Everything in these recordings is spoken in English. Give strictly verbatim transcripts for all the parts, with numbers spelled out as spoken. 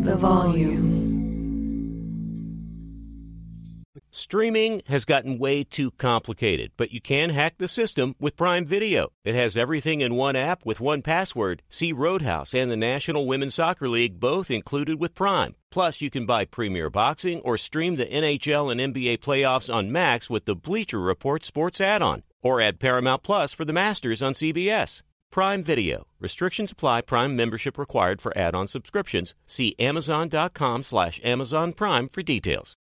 the volume. Streaming has gotten way too complicated, but you can hack the system with Prime Video. It has everything in one app with one password. See Roadhouse and the National Women's Soccer League both included with Prime. Plus, you can buy Premier Boxing or stream the N H L and N B A playoffs on Max with the Bleacher Report Sports add-on. Or add Paramount Plus for the Masters on C B S. Prime Video. Restrictions apply. Prime membership required for add-on subscriptions. See Amazon.com slash Amazon Prime for details.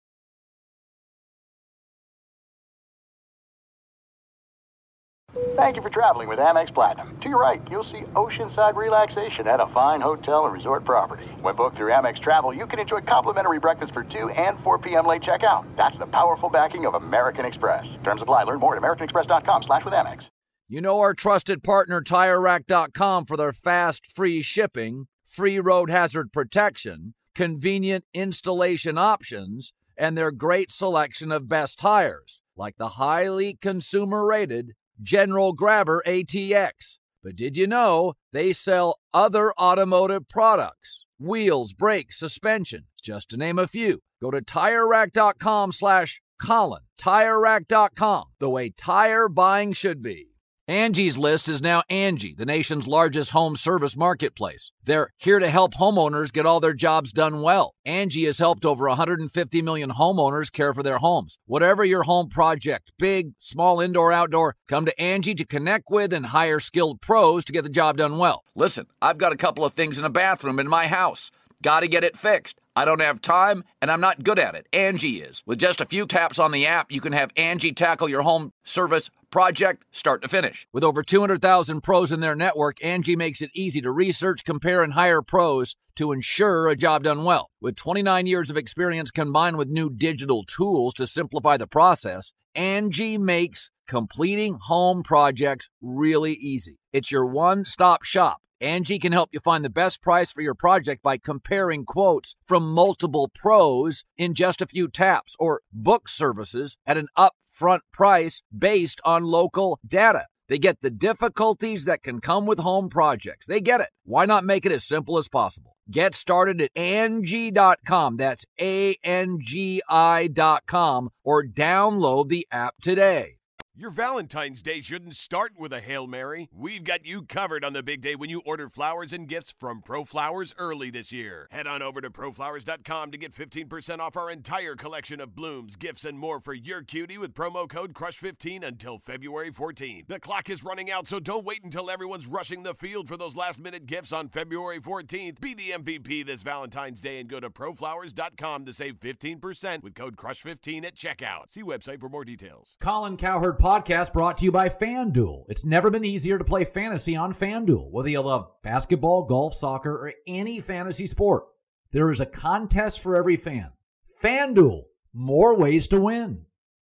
Thank you for traveling with Amex Platinum. To your right, you'll see oceanside relaxation at a fine hotel and resort property. When booked through Amex Travel, you can enjoy complimentary breakfast for two and four p.m. late checkout. That's the powerful backing of American Express. Terms apply. Learn more at americanexpress.com slash with Amex. You know our trusted partner, Tire Rack dot com, for their fast, free shipping, free road hazard protection, convenient installation options, and their great selection of best tires, like the highly consumer-rated General Grabber A T X. But did you know they sell other automotive products? Wheels, brakes, suspension, just to name a few. Go to Tire Rack dot com slash Colin. Tire Rack dot com, the way tire buying should be. Angie's List is now Angie, the nation's largest home service marketplace. They're here to help homeowners get all their jobs done well. Angie has helped over one hundred fifty million homeowners care for their homes. Whatever your home project, big, small, indoor, outdoor, come to Angie to connect with and hire skilled pros to get the job done well. Listen, I've got a couple of things in a bathroom in my house. Got to get it fixed. I don't have time, and I'm not good at it. Angie is. With just a few taps on the app, you can have Angie tackle your home service project start to finish. With over two hundred thousand pros in their network, Angie makes it easy to research, compare, and hire pros to ensure a job done well. With twenty-nine years of experience combined with new digital tools to simplify the process, Angie makes completing home projects really easy. It's your one-stop shop. Angie can help you find the best price for your project by comparing quotes from multiple pros in just a few taps, or book services at an upfront price based on local data. They get the difficulties that can come with home projects. They get it. Why not make it as simple as possible? Get started at Angie dot com. That's A N G I dot com, or download the app today. Your Valentine's Day shouldn't start with a Hail Mary. We've got you covered on the big day when you order flowers and gifts from ProFlowers early this year. Head on over to Pro Flowers dot com to get fifteen percent off our entire collection of blooms, gifts, and more for your cutie with promo code crush fifteen until February fourteenth. The clock is running out, so don't wait until everyone's rushing the field for those last-minute gifts on February fourteenth. Be the M V P this Valentine's Day and go to Pro Flowers dot com to save fifteen percent with code crush fifteen at checkout. See website for more details. Colin Cowherd Podcast brought to you by FanDuel. It's never been easier to play fantasy on FanDuel. Whether you love basketball, golf, soccer, or any fantasy sport, there is a contest for every fan. FanDuel, more ways to win.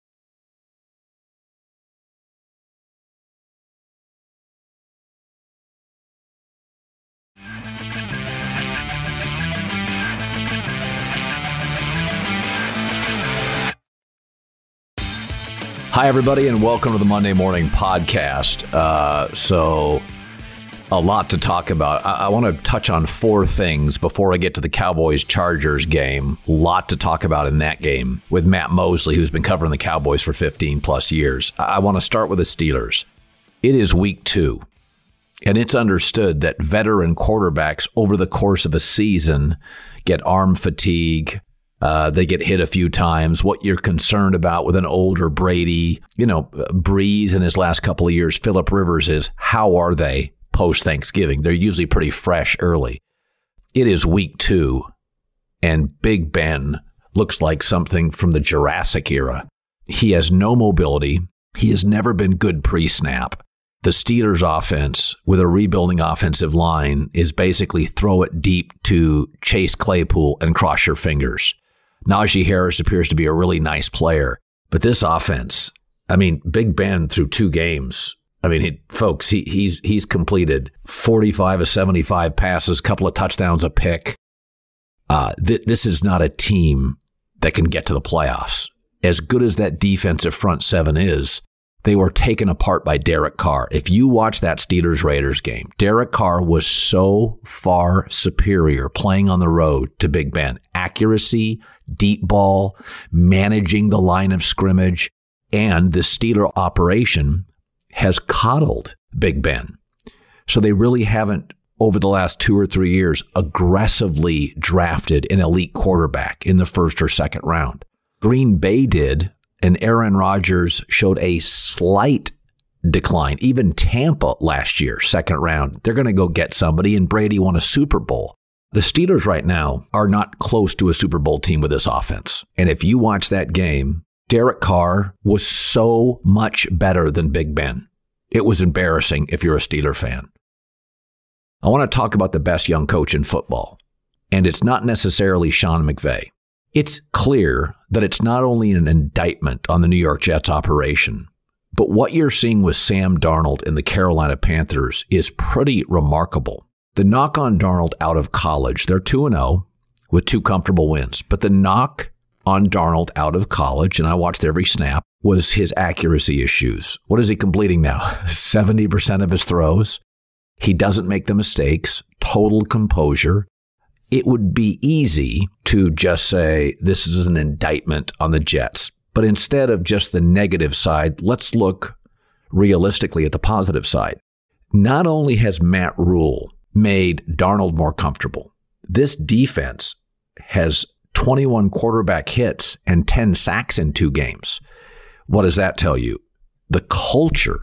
Hi, everybody, and welcome to the Monday Morning Podcast. Uh, so, a lot to talk about. I, I want to touch on four things before I get to the Cowboys-Chargers game. A lot to talk about in that game with Matt Mosley, who's been covering the Cowboys for fifteen plus years. I, I want to start with the Steelers. It is week two, and it's understood that veteran quarterbacks over the course of a season get arm fatigue. Uh, they get hit a few times. What you're concerned about with an older Brady, you know, Breeze in his last couple of years, Phillip Rivers, is how are they post-Thanksgiving? They're usually pretty fresh early. It is week two, and Big Ben looks like something from the Jurassic era. He has no mobility. He has never been good pre-snap. The Steelers offense, with a rebuilding offensive line, is basically throw it deep to Chase Claypool and cross your fingers. Najee Harris appears to be a really nice player, but this offense, I mean, Big Ben through two games, I mean, he, folks, he, he's he's completed forty-five of seventy-five passes, couple of touchdowns, a pick. Uh, th- this is not a team that can get to the playoffs. As good as that defensive front seven is, they were taken apart by Derek Carr. If you watch that Steelers-Raiders game, Derek Carr was so far superior playing on the road to Big Ben. Accuracy, deep ball, managing the line of scrimmage, and the Steeler operation has coddled Big Ben. So they really haven't, over the last two or three years, aggressively drafted an elite quarterback in the first or second round. Green Bay did, and Aaron Rodgers showed a slight decline. Even Tampa last year, second round, they're going to go get somebody, and Brady won a Super Bowl. The Steelers right now are not close to a Super Bowl team with this offense. And if you watch that game, Derek Carr was so much better than Big Ben. It was embarrassing if you're a Steeler fan. I want to talk about the best young coach in football, and it's not necessarily Sean McVay. It's clear that it's not only an indictment on the New York Jets operation, but what you're seeing with Sam Darnold and the Carolina Panthers is pretty remarkable. The knock on Darnold out of college, they're two and oh with two comfortable wins, but the knock on Darnold out of college, and I watched every snap, was his accuracy issues. What is he completing now? seventy percent of his throws. He doesn't make the mistakes, total composure. It would be easy to just say this is an indictment on the Jets. But instead of just the negative side, let's look realistically at the positive side. Not only has Matt Rule made Darnold more comfortable, this defense has twenty-one quarterback hits and ten sacks in two games. What does that tell you? The culture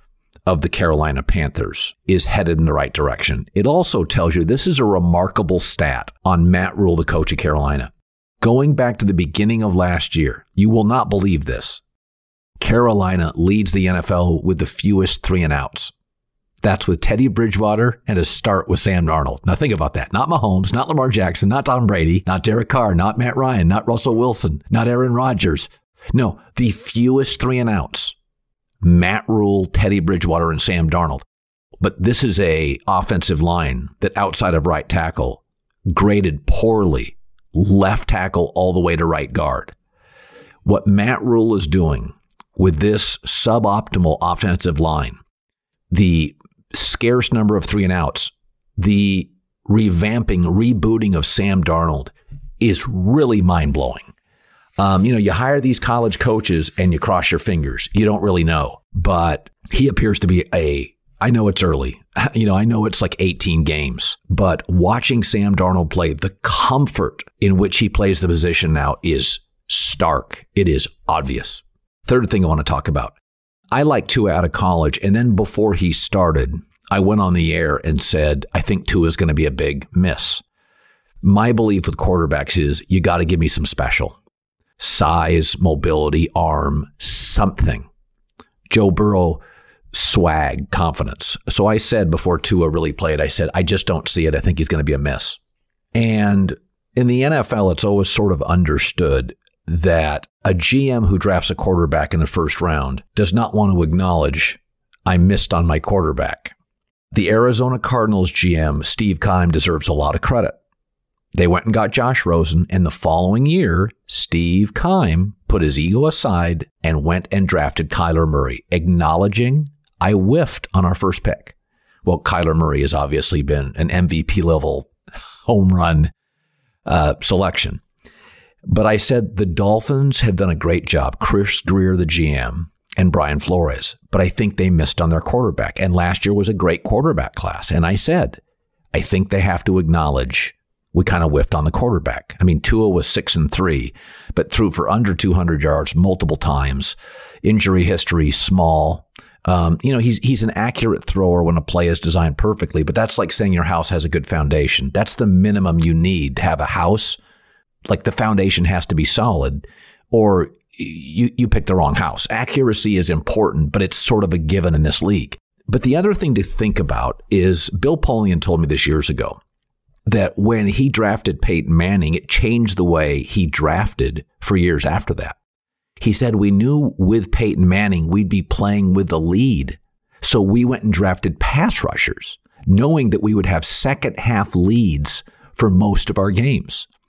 of the Carolina Panthers is headed in the right direction. It also tells you this is a remarkable stat on Matt Rule, the coach of Carolina. Going back to the beginning of last year, you will not believe this. Carolina leads the N F L with the fewest three and outs. That's with Teddy Bridgewater and a start with Sam Darnold. Now think about that. Not Mahomes, not Lamar Jackson, not Tom Brady, not Derek Carr, not Matt Ryan, not Russell Wilson, not Aaron Rodgers. No, the fewest three and outs. Matt Rule, Teddy Bridgewater, and Sam Darnold. But this is a offensive line that outside of right tackle graded poorly, left tackle all the way to right guard. What Matt Rule is doing with this suboptimal offensive line, the scarce number of three and outs, the revamping, rebooting of Sam Darnold is really mind-blowing. Um, you know, you hire these college coaches and you cross your fingers. You don't really know. But he appears to be a, I know it's early. You know, I know it's like eighteen games. But watching Sam Darnold play, the comfort in which he plays the position now is stark. It is obvious. Third thing I want to talk about. I like Tua out of college. And then before he started, I went on the air and said, I think Tua is going to be a big miss. My belief with quarterbacks is you got to give me some special. Size, mobility, arm, something. Joe Burrow, swag, confidence. So I said before Tua really played, I said, I just don't see it. I think he's going to be a miss. And in the N F L, it's always sort of understood that a G M who drafts a quarterback in the first round does not want to acknowledge, I missed on my quarterback. The Arizona Cardinals G M, Steve Keim, deserves a lot of credit. They went and got Josh Rosen, and the following year, Steve Keim put his ego aside and went and drafted Kyler Murray, acknowledging, I whiffed on our first pick. Well, Kyler Murray has obviously been an M V P-level home run uh, selection. But I said the Dolphins have done a great job, Chris Greer, the G M, and Brian Flores, but I think they missed on their quarterback. And last year was a great quarterback class. And I said, I think they have to acknowledge we kind of whiffed on the quarterback. I mean, Tua was six and three, but threw for under two hundred yards multiple times. Injury history, small. Um, you know, he's he's an accurate thrower when a play is designed perfectly, but that's like saying your house has a good foundation. That's the minimum you need to have a house. Like the foundation has to be solid, or you you pick the wrong house. Accuracy is important, but it's sort of a given in this league. But the other thing to think about is Bill Polian told me this years ago, that when he drafted Peyton Manning, it changed the way he drafted for years after that. He said, we knew with Peyton Manning, we'd be playing with the lead. So we went and drafted pass rushers, knowing that we would have second half leads for most of our games.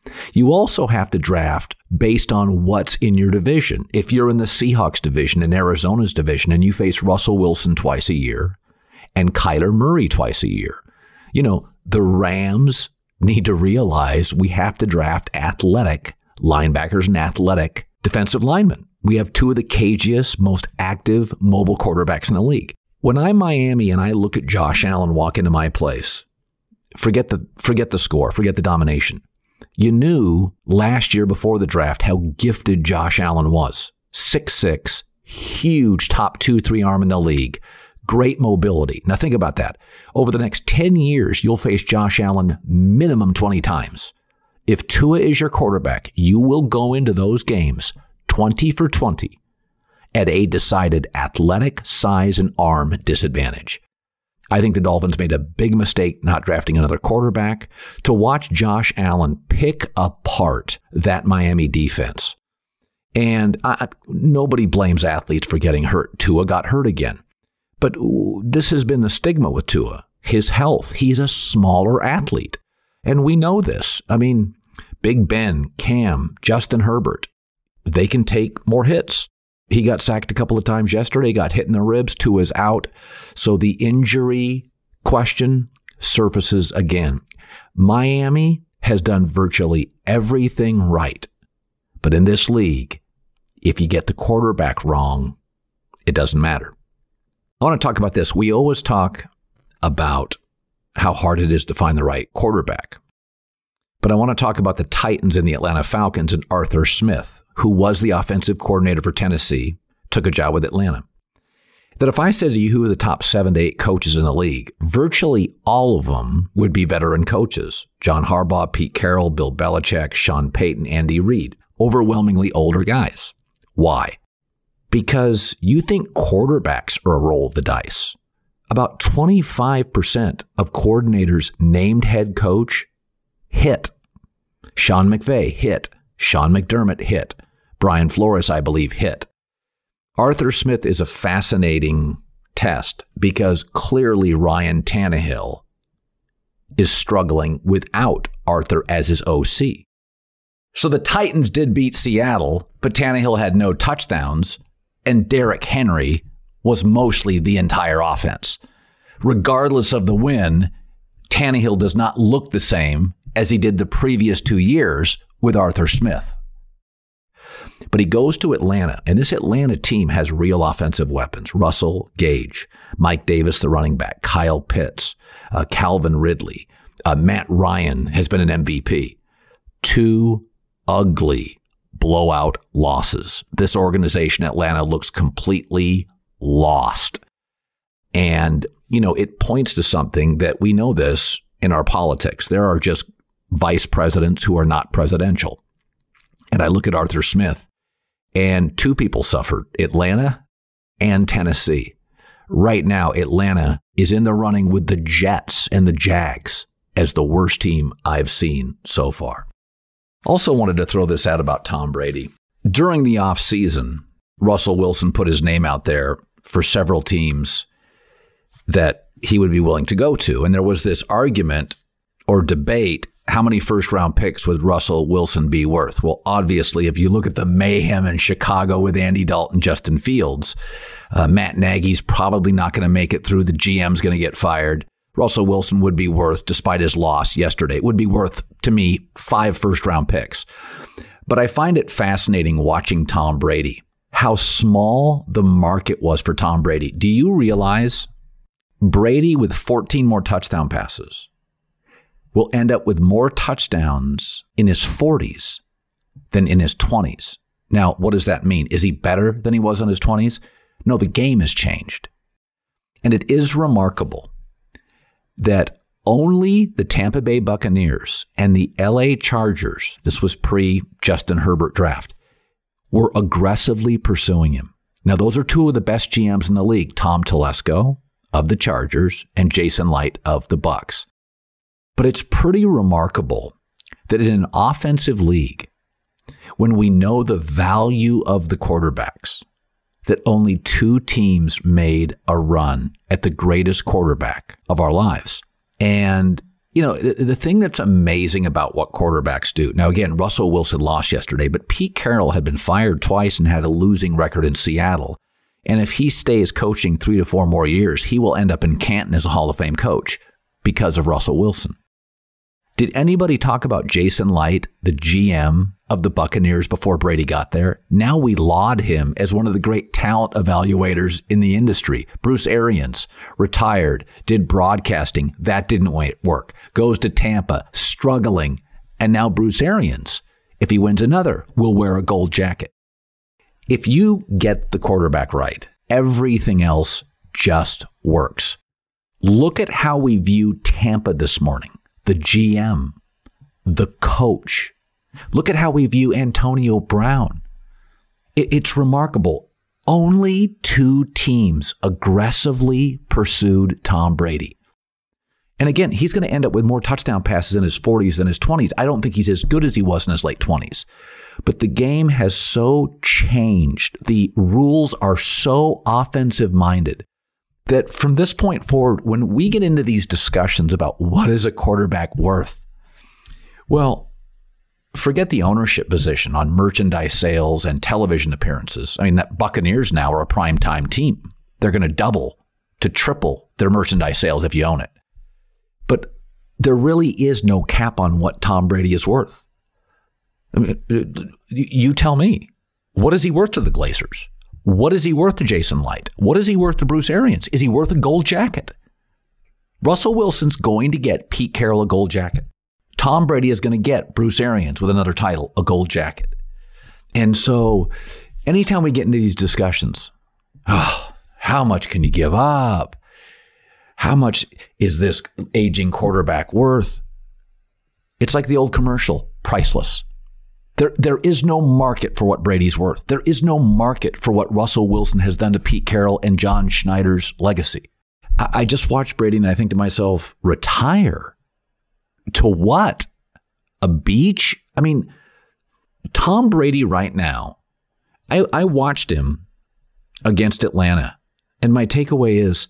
You also have to draft based on what's in your division. If you're in the Seahawks division and Arizona's division and you face Russell Wilson twice a year and Kyler Murray twice a year, you know, the Rams need to realize we have to draft athletic linebackers and athletic defensive linemen. We have two of the cagiest, most active mobile quarterbacks in the league. When I'm Miami and I look at Josh Allen walk into my place, forget the forget the score, forget the domination. You knew last year before the draft how gifted Josh Allen was. six six, huge top two, three arm in the league. Great mobility. Now think about that. Over the next ten years, you'll face Josh Allen minimum twenty times. If Tua is your quarterback, you will go into those games twenty for twenty at a decided athletic, size, and arm disadvantage. I think the Dolphins made a big mistake not drafting another quarterback. To watch Josh Allen pick apart that Miami defense. And I, nobody blames athletes for getting hurt. Tua got hurt again. But this has been the stigma with Tua, his health. He's a smaller athlete. And we know this. I mean, Big Ben, Cam, Justin Herbert, they can take more hits. He got sacked a couple of times yesterday, got hit in the ribs, Tua's out. So the injury question surfaces again. Miami has done virtually everything right. But in this league, if you get the quarterback wrong, it doesn't matter. I want to talk about this. We always talk about how hard it is to find the right quarterback. But I want to talk about the Titans and the Atlanta Falcons and Arthur Smith, who was the offensive coordinator for Tennessee, took a job with Atlanta. That if I said to you who are the top seven to eight coaches in the league, virtually all of them would be veteran coaches. John Harbaugh, Pete Carroll, Bill Belichick, Sean Payton, Andy Reid. Overwhelmingly older guys. Why? Because you think quarterbacks are a roll of the dice. About twenty-five percent of coordinators named head coach hit. Sean McVay hit. Sean McDermott hit. Brian Flores, I believe, hit. Arthur Smith is a fascinating test because clearly Ryan Tannehill is struggling without Arthur as his O C. So the Titans did beat Seattle, but Tannehill had no touchdowns, and Derrick Henry was mostly the entire offense. Regardless of the win, Tannehill does not look the same as he did the previous two years with Arthur Smith. But he goes to Atlanta, and this Atlanta team has real offensive weapons. Russell Gage, Mike Davis, the running back, Kyle Pitts, uh, Calvin Ridley, uh, Matt Ryan has been an M V P. Two ugly blowout losses. This organization, Atlanta, looks completely lost. And, you know, it points to something that we know this in our politics. There are just vice presidents who are not presidential. And I look at Arthur Smith, and two people suffered, Atlanta and Tennessee. Right now, Atlanta is in the running with the Jets and the Jags as the worst team I've seen so far. Also wanted to throw this out about Tom Brady. During the offseason, Russell Wilson put his name out there for several teams that he would be willing to go to. And there was this argument or debate, how many first-round picks would Russell Wilson be worth? Well, obviously, if you look at the mayhem in Chicago with Andy Dalton, Justin Fields, uh, Matt Nagy's probably not going to make it through. The G M's going to get fired. Russell Wilson would be worth, despite his loss yesterday, would be worth, to me, five first-round picks. But I find it fascinating watching Tom Brady, how small the market was for Tom Brady. Do you realize Brady with fourteen more touchdown passes will end up with more touchdowns in his forties than in his twenties? Now, what does that mean? Is he better than he was in his twenties? No, the game has changed. And it is remarkable that only the Tampa Bay Buccaneers and the L A Chargers, this was pre-Justin Herbert draft, were aggressively pursuing him. Now, those are two of the best G Ms in the league, Tom Telesco of the Chargers and Jason Light of the Bucs. But it's pretty remarkable that in an offensive league, when we know the value of the quarterbacks, that only two teams made a run at the greatest quarterback of our lives. And You know, the, the thing that's amazing about what quarterbacks do. Now, again, Russell Wilson lost yesterday, but Pete Carroll had been fired twice and had a losing record in Seattle. And if he stays coaching three to four more years, he will end up in Canton as a Hall of Fame coach because of Russell Wilson. Did anybody talk about Jason Light, the G M of the Buccaneers, before Brady got there? Now we laud him as one of the great talent evaluators in the industry. Bruce Arians, retired, did broadcasting. That didn't work. Goes to Tampa, struggling. And now Bruce Arians, if he wins another, will wear a gold jacket. If you get the quarterback right, everything else just works. Look at how we view Tampa this morning. The G M, the coach. Look at how we view Antonio Brown. It, it's remarkable. Only two teams aggressively pursued Tom Brady. And again, he's going to end up with more touchdown passes in his forties than his twenties. I don't think he's as good as he was in his late twenties. But the game has so changed. The rules are so offensive-minded that from this point forward, when we get into these discussions about what is a quarterback worth, well, forget the ownership position on merchandise sales and television appearances. I mean, that Buccaneers now are a primetime team. They're going to double to triple their merchandise sales if you own it. But there really is no cap on what Tom Brady is worth. I mean, you tell me, what is he worth to the Glazers? What is he worth to Jason Light? What is he worth to Bruce Arians? Is he worth a gold jacket? Russell Wilson's going to get Pete Carroll a gold jacket. Tom Brady is going to get Bruce Arians with another title, a gold jacket. And so anytime we get into these discussions, oh, how much can you give up? How much is this aging quarterback worth? It's like the old commercial, priceless. There, there is no market for what Brady's worth. There is no market for what Russell Wilson has done to Pete Carroll and John Schneider's legacy. I, I just watch Brady and I think to myself, retire? To what? A beach? I mean, Tom Brady right now, I, I watched him against Atlanta, and my takeaway is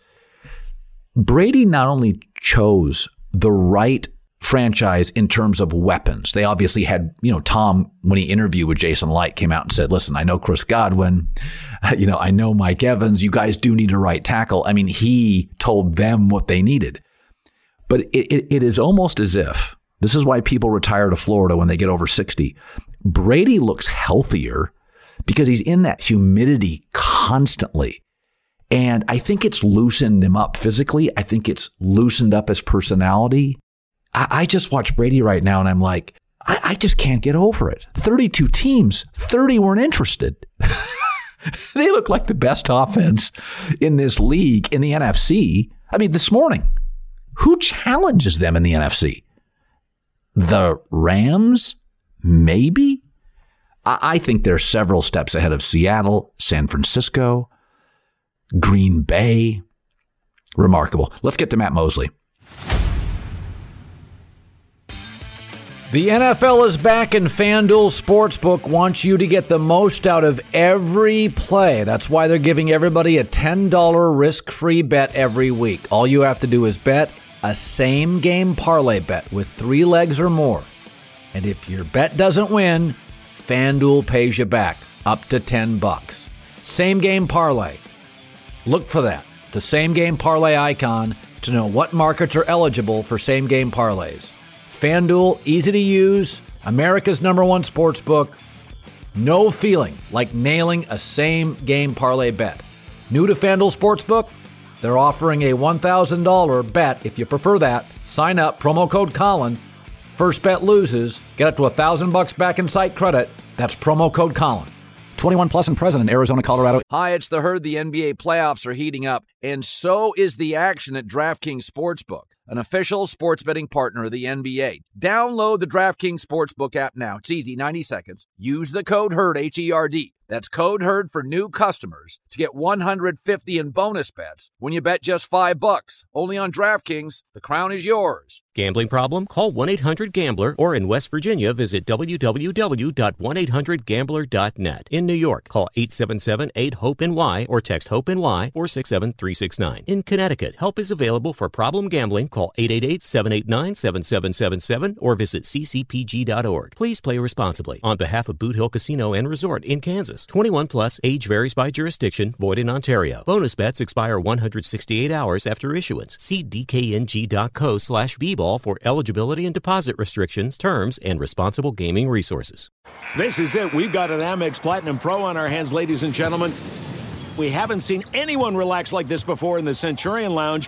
Brady not only chose the right franchise in terms of weapons. They obviously had, you know, Tom, when he interviewed with Jason Light, came out and said, listen, I know Chris Godwin, you know, I know Mike Evans, you guys do need a right tackle. I mean, he told them what they needed. But it, it, it is almost as if, this is why people retire to Florida when they get over sixty. Brady looks healthier because he's in that humidity constantly. And I think it's loosened him up physically. I think it's loosened up his personality. I just watch Brady right now and I'm like, I, I just can't get over it. thirty-two teams, thirty weren't interested. They look like the best offense in this league in the N F C. I mean, this morning, who challenges them in the N F C? The Rams? Maybe? I, I think they're several steps ahead of Seattle, San Francisco, Green Bay. Remarkable. Let's get to Matt Mosley. The N F L is back, and FanDuel Sportsbook wants you to get the most out of every play. That's why they're giving everybody a ten dollars risk-free bet every week. All you have to do is bet a same-game parlay bet with three legs or more. And if your bet doesn't win, FanDuel pays you back up to ten bucks. Same-game parlay. Look for that, the same-game parlay icon, to know what markets are eligible for same-game parlays. FanDuel, easy to use, America's number one sports book. No feeling like nailing a same-game parlay bet. New to FanDuel Sportsbook? They're offering a one thousand dollars bet if you prefer that. Sign up, promo code Colin. First bet loses. Get up to one thousand bucks back in site credit. That's promo code Colin. twenty-one plus and present in Arizona, Colorado. Hi, it's The Herd. The N B A playoffs are heating up, and so is the action at DraftKings Sportsbook, an official sports betting partner of the N B A. Download the DraftKings Sportsbook app now. It's easy, ninety seconds. Use the code HERD, H E R D. That's code HERD for new customers to get one hundred fifty in bonus bets when you bet just five bucks. Only on DraftKings. The crown is yours. Gambling problem? Call one eight hundred gambler, or in West Virginia, visit w w w dot one eight hundred gambler dot net. In New York, call eight seven seven, eight, hope N Y or text HOPE-N Y four six seven, three six nine. In Connecticut, help is available for problem gambling. Call eight eight eight, seven eight nine, seven seven seven seven or visit c c p g dot org. Please play responsibly. On behalf of Boot Hill Casino and Resort in Kansas. twenty-one plus, age varies by jurisdiction, void in Ontario. Bonus bets expire one hundred sixty-eight hours after issuance. See d k n g dot co slash b ball for eligibility and deposit restrictions, terms, and responsible gaming resources. This is it. We've got an Amex Platinum Pro on our hands, ladies and gentlemen. We haven't seen anyone relax like this before in the Centurion Lounge.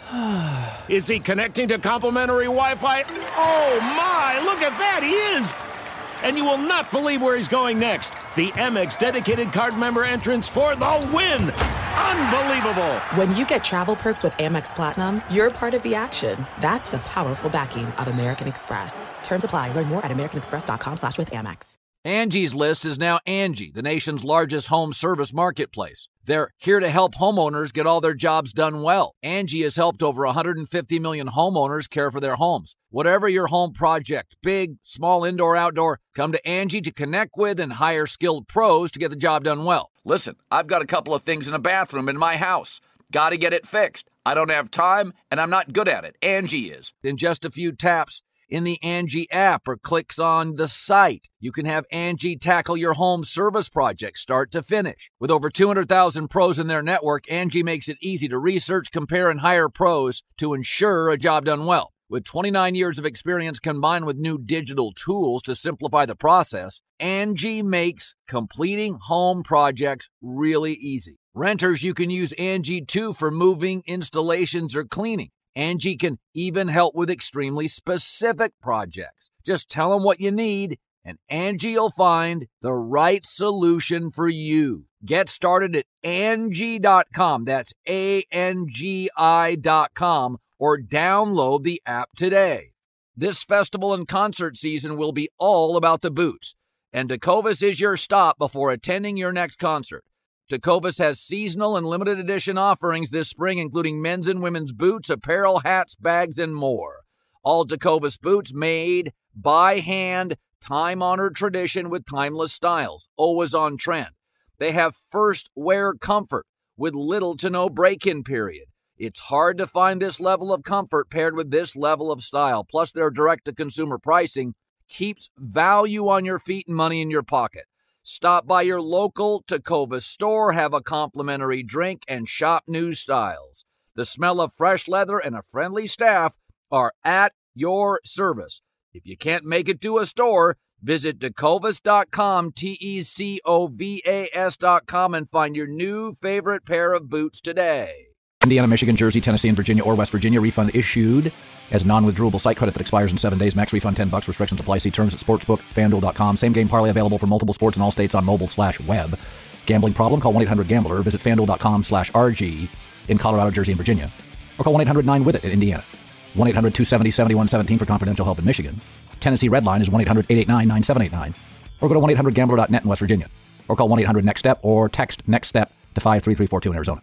Is he connecting to complimentary Wi-Fi? Oh, my! Look at that! He is! And you will not believe where he's going next. The Amex dedicated card member entrance for the win! Unbelievable! When you get travel perks with Amex Platinum, you're part of the action. That's the powerful backing of American Express. Terms apply. Learn more at americanexpress.com slash with Amex. Angie's List is now Angie, the nation's largest home service marketplace. They're here to help homeowners get all their jobs done well. Angie has helped over one hundred fifty million homeowners care for their homes. Whatever your home project, big, small, indoor, outdoor, come to Angie to connect with and hire skilled pros to get the job done well. Listen, I've got a couple of things in a bathroom in my house. Got to get it fixed. I don't have time, and I'm not good at it. Angie is. In just a few taps, in the Angie app or clicks on the site, you can have Angie tackle your home service project start to finish. With over two hundred thousand pros in their network, Angie makes it easy to research, compare, and hire pros to ensure a job done well. With twenty-nine years of experience combined with new digital tools to simplify the process, Angie makes completing home projects really easy. Renters, you can use Angie too for moving, installations, or cleaning. Angie can even help with extremely specific projects. Just tell them what you need, and Angie will find the right solution for you. Get started at Angie dot com. That's A N G I dot com, or download the app today. This festival and concert season will be all about the boots, and Tecovas is your stop before attending your next concert. Tecovas has seasonal and limited edition offerings this spring, including men's and women's boots, apparel, hats, bags, and more. All Tecovas boots made by hand, time-honored tradition with timeless styles, always on trend. They have first wear comfort with little to no break-in period. It's hard to find this level of comfort paired with this level of style. Plus, their direct-to-consumer pricing keeps value on your feet and money in your pocket. Stop by your local Tecovas store, have a complimentary drink, and shop new styles. The smell of fresh leather and a friendly staff are at your service. If you can't make it to a store, visit Tecovas dot com, T E C O V A S dot com, and find your new favorite pair of boots today. Indiana, Michigan, Jersey, Tennessee, and Virginia or West Virginia. Refund issued as non-withdrawable site credit that expires in seven days. Max refund ten bucks. Restrictions apply. See terms at sportsbook fan duel dot com. Same game parlay available for multiple sports in all states on mobile slash web. Gambling problem? Call one eight hundred gambler. Visit fan duel dot com slash R G in Colorado, Jersey, and Virginia. Or call one eight hundred nine with it in Indiana. one eight hundred two seven zero seven one one seven for confidential help in Michigan. Tennessee Red Line is one eight hundred eight eight nine nine seven eight nine. Or go to one eight hundred gambler dot net in West Virginia. Or call one eight hundred next step or text next step to five three three four two in Arizona.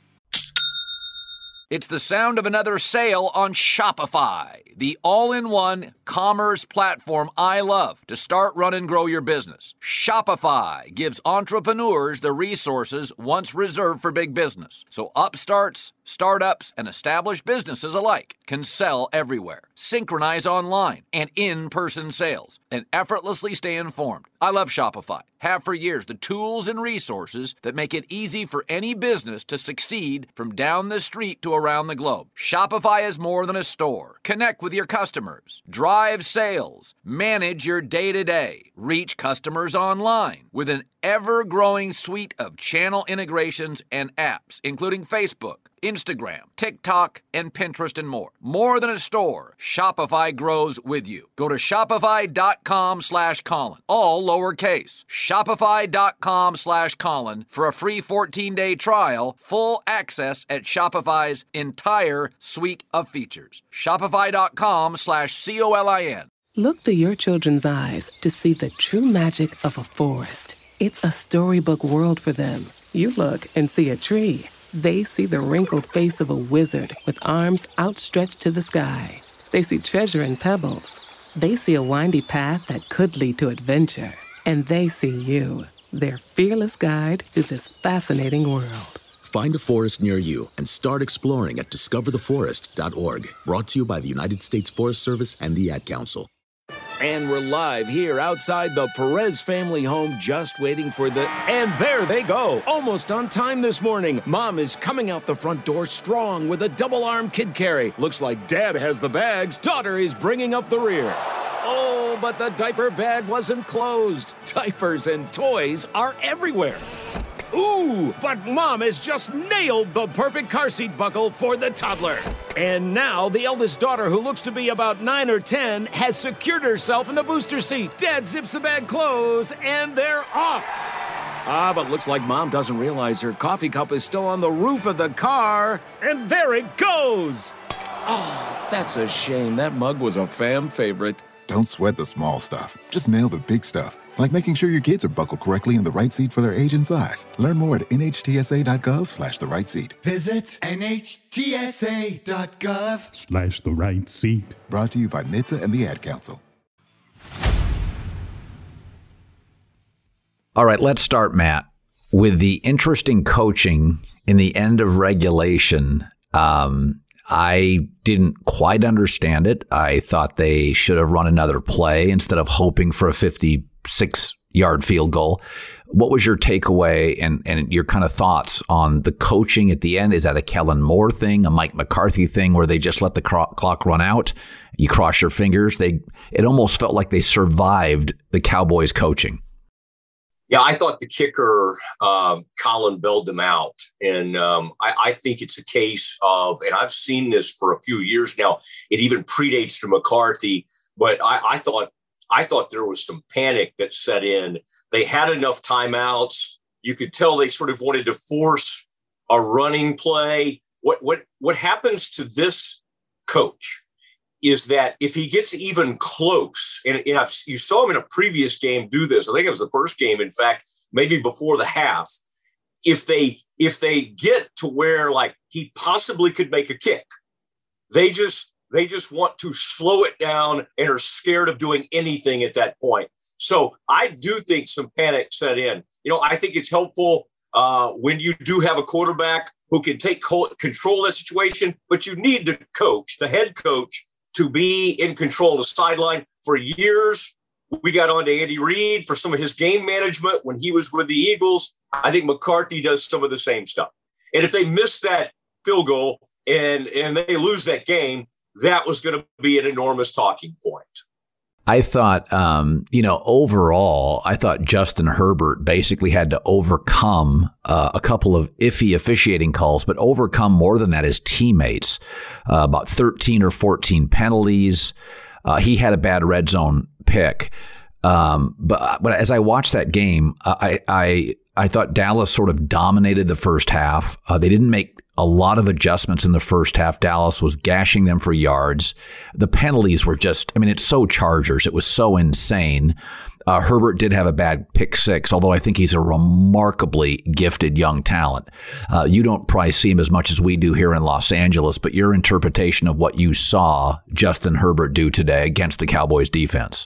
It's the sound of another sale on Shopify, the all-in-one commerce platform I love to start, run, and grow your business. Shopify gives entrepreneurs the resources once reserved for big business. So upstarts, startups, and established businesses alike can sell everywhere, synchronize online and in-person sales, and effortlessly stay informed. I love Shopify. Have for years the tools and resources that make it easy for any business to succeed from down the street to around the globe. Shopify is more than a store. Connect with your customers, drive sales, manage your day-to-day, reach customers online with an ever-growing suite of channel integrations and apps, including Facebook, Instagram, TikTok, and Pinterest, and more. More than a store, Shopify grows with you. Go to shopify.com slash Colin, all lowercase. Shopify.com slash Colin for a free fourteen-day trial, full access at Shopify's entire suite of features. Shopify.com slash C O L I N. Look through your children's eyes to see the true magic of a forest. It's a storybook world for them. You look and see a tree. They see the wrinkled face of a wizard with arms outstretched to the sky. They see treasure in pebbles. They see a windy path that could lead to adventure. And they see you, their fearless guide through this fascinating world. Find a forest near you and start exploring at discover the forest dot org. Brought to you by the United States Forest Service and the Ad Council. And we're live here outside the Perez family home, just waiting for the... And there they go, almost on time this morning. Mom is coming out the front door strong with a double-arm kid carry. Looks like Dad has the bags. Daughter is bringing up the rear. Oh, but the diaper bag wasn't closed. Diapers and toys are everywhere. Ooh, but Mom has just nailed the perfect car seat buckle for the toddler. And now the eldest daughter, who looks to be about nine or ten, has secured herself in the booster seat. Dad zips the bag closed, and they're off. Ah, but looks like Mom doesn't realize her coffee cup is still on the roof of the car. And there it goes. Oh, that's a shame. That mug was a fam favorite. Don't sweat the small stuff. Just nail the big stuff, like making sure your kids are buckled correctly in the right seat for their age and size. Learn more at N H T S A dot gov slash the right seat. Visit N H T S A dot gov Slash the right seat. Brought to you by N H T S A and the Ad Council. All right, let's start, Matt, with the interesting coaching in the end of regulation. Um, I didn't quite understand it. I thought they should have run another play instead of hoping for a fifty-six-yard field goal. What was your takeaway and, and your kind of thoughts on the coaching at the end? Is that a Kellen Moore thing, a Mike McCarthy thing where they just let the cro- clock run out? You cross your fingers. They It almost felt like they survived the Cowboys coaching. Yeah, I thought the kicker, um, Colin, bailed them out. And um, I, I think it's a case of, and I've seen this for a few years now, it even predates to McCarthy, but I, I thought I thought there was some panic that set in. They had enough timeouts. You could tell they sort of wanted to force a running play. What what what happens to this coach is that if he gets even close, and, and I've, you saw him in a previous game do this. I think it was the first game, in fact, maybe before the half. If they if they get to where like he possibly could make a kick, they just they just want to slow it down and are scared of doing anything at that point. So I do think some panic set in. You know, I think it's helpful uh, when you do have a quarterback who can take co- control of the situation, but you need the coach, the head coach, to be in control of the sideline. For years, we got on to Andy Reid for some of his game management when he was with the Eagles. I think McCarthy does some of the same stuff. And if they miss that field goal and, and they lose that game, that was going to be an enormous talking point. I thought, um, you know, overall, I thought Justin Herbert basically had to overcome uh, a couple of iffy officiating calls, but overcome more than that his teammates. Uh, about thirteen or fourteen penalties. Uh, he had a bad red zone pick. Um, but but as I watched that game, I I I thought Dallas sort of dominated the first half. Uh, they didn't make a lot of adjustments in the first half. Dallas was gashing them for yards. The penalties were just, I mean, it's so Chargers. It was so insane. Uh, Herbert did have a bad pick six, although I think he's a remarkably gifted young talent. Uh, you don't probably see him as much as we do here in Los Angeles, but your interpretation of what you saw Justin Herbert do today against the Cowboys defense.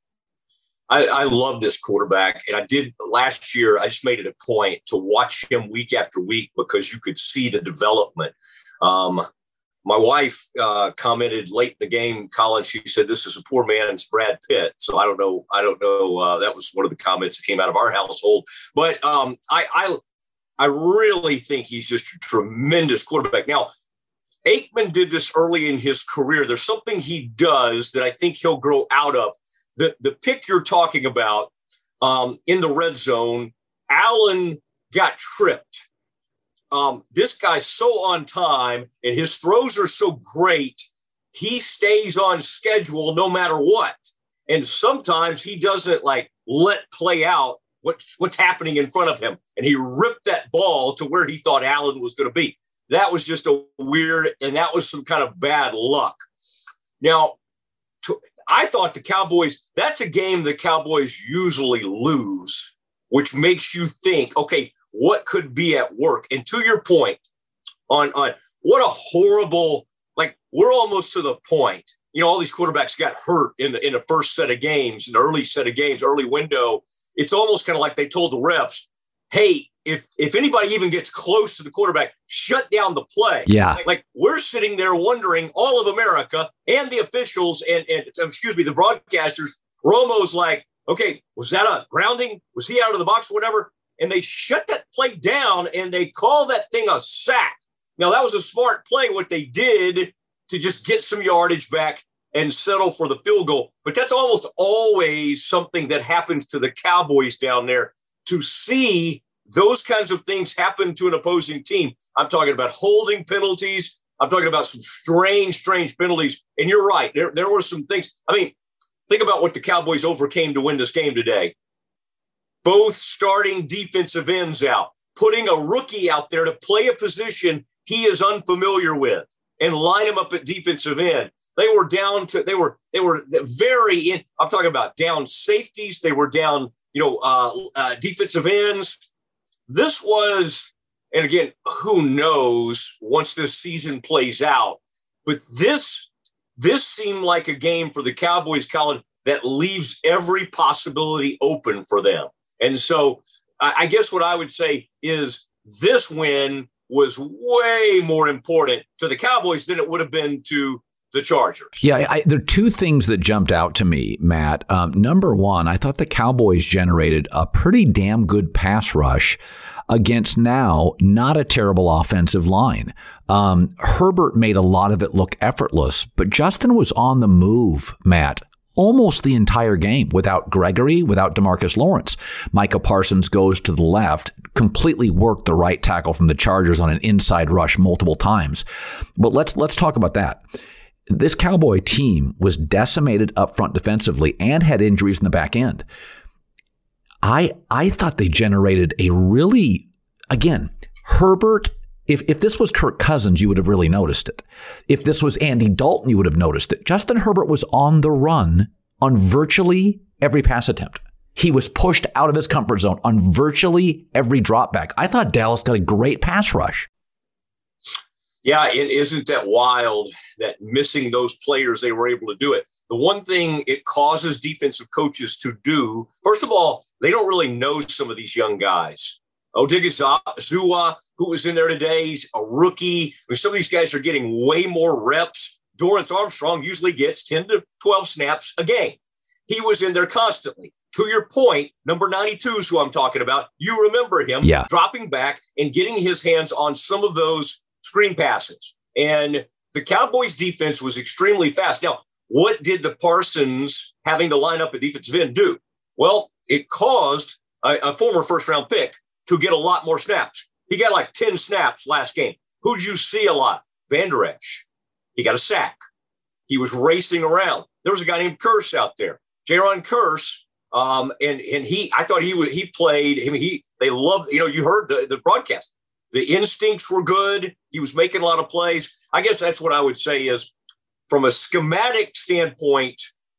I, I love this quarterback, and I did last year. I just made it a point to watch him week after week because you could see the development. Um, my wife uh, commented late in the game, Colin. She said, "This is a poor man's Brad Pitt." So I don't know. I don't know. Uh, that was one of the comments that came out of our household. But um, I, I, I really think he's just a tremendous quarterback. Now, Aikman did this early in his career. There's something he does that I think he'll grow out of. The the pick you're talking about um, in the red zone, Allen got tripped. Um, this guy's so on time and his throws are so great. He stays on schedule no matter what. And sometimes he doesn't like let play out what's, what's happening in front of him. And he ripped that ball to where he thought Allen was going to be. That was just a weird, and that was some kind of bad luck. Now, to, I thought the Cowboys, that's a game the Cowboys usually lose, which makes you think, okay, what could be at work? And to your point on, on what a horrible, like we're almost to the point, you know, all these quarterbacks got hurt in the, in the first set of games, in the early set of games, early window. It's almost kind of like they told the refs, hey, if if anybody even gets close to the quarterback, shut down the play. Yeah. Like, like we're sitting there wondering, all of America and the officials and, and excuse me, the broadcasters, Romo's like, okay, was that a grounding? Was he out of the box or whatever? And they shut that play down and they call that thing a sack. Now, that was a smart play, what they did to just get some yardage back and settle for the field goal. But that's almost always something that happens to the Cowboys down there. To see those kinds of things happen to an opposing team, I'm talking about holding penalties. I'm talking about some strange, strange penalties. And you're right. There, there were some things. I mean, think about what the Cowboys overcame to win this game today. Both starting defensive ends out, putting a rookie out there to play a position he is unfamiliar with and line him up at defensive end. They were down to, they were, they were very in, I'm talking about down safeties. They were down, you know, uh, uh, defensive ends. This was, and again, who knows once this season plays out, but this, this seemed like a game for the Cowboys, Colin, that leaves every possibility open for them. And so I, I guess what I would say is this win was way more important to the Cowboys than it would have been to the Chargers. Yeah, I, there are two things that jumped out to me, Matt. Um, number one, I thought the Cowboys generated a pretty damn good pass rush against now not a terrible offensive line. Um, Herbert made a lot of it look effortless, but Justin was on the move, Matt, almost the entire game without Gregory, without DeMarcus Lawrence. Micah Parsons goes to the left, completely worked the right tackle from the Chargers on an inside rush multiple times. But let's let's talk about that. This Cowboy team was decimated up front defensively and had injuries in the back end. I I thought they generated a really, again, Herbert, if, if this was Kirk Cousins, you would have really noticed it. If this was Andy Dalton, you would have noticed it. Justin Herbert was on the run on virtually every pass attempt. He was pushed out of his comfort zone on virtually every drop back. I thought Dallas got a great pass rush. Yeah, it isn't that wild that missing those players, they were able to do it. The one thing it causes defensive coaches to do, first of all, they don't really know some of these young guys. Odigizua, who was in there today, he's a rookie. I mean, some of these guys are getting way more reps. Dorrance Armstrong usually gets ten to twelve snaps a game. He was in there constantly. To your point, number ninety-two is who I'm talking about. You remember him yeah. dropping back and getting his hands on some of those screen passes. And the Cowboys defense was extremely fast. Now, what did the Parsons having to line up at defensive end do? Well, it caused a, a former first round pick to get a lot more snaps. He got like ten snaps last game. Who'd you see a lot? Van Der Esch. He got a sack. He was racing around. There was a guy named Kearse out there. Jaron Kearse. Um, and, and he, I thought he would, he played, I mean, he, they loved, you know, you heard the, the broadcast. The instincts were good. He was making a lot of plays. I guess that's what I would say is from a schematic standpoint,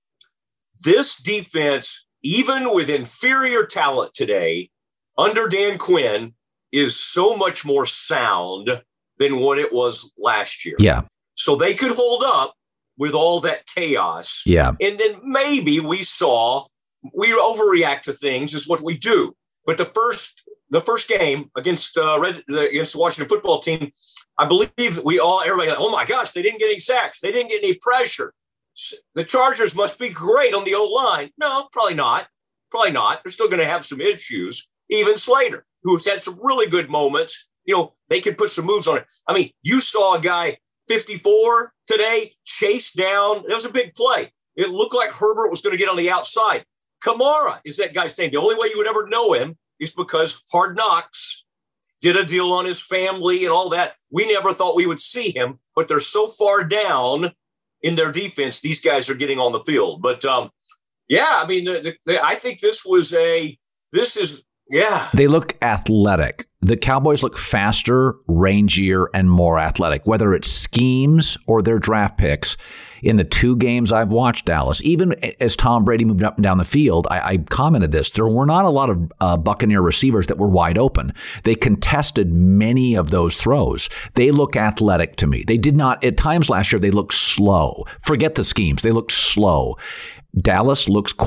this defense, even with inferior talent today, under Dan Quinn, is so much more sound than what it was last year. Yeah. So they could hold up with all that chaos. Yeah. And then maybe we saw, we overreact to things is what we do. But the first The first game against uh, Red, against the Washington football team, I believe we all, everybody, like, oh my gosh, they didn't get any sacks. They didn't get any pressure. The Chargers must be great on the O-line. No, probably not. Probably not. They're still going to have some issues. Even Slater, who's had some really good moments, you know, they could put some moves on it. I mean, you saw a guy fifty-four today chased down. It was a big play. It looked like Herbert was going to get on the outside. Kamara is that guy's name. The only way you would ever know him is because Hard Knocks did a deal on his family and all that. We never thought we would see him, but they're so far down in their defense, these guys are getting on the field. But, um, yeah, I mean, the, the, the, I think this was a – this is – yeah. They look athletic. The Cowboys look faster, rangier, and more athletic, whether it's schemes or their draft picks. In the two games I've watched Dallas, even as Tom Brady moved up and down the field, I, I commented this. There were not a lot of uh, Buccaneer receivers that were wide open. They contested many of those throws. They look athletic to me. They did not, at times last year, they looked slow. Forget the schemes. They looked slow. Dallas looks quick.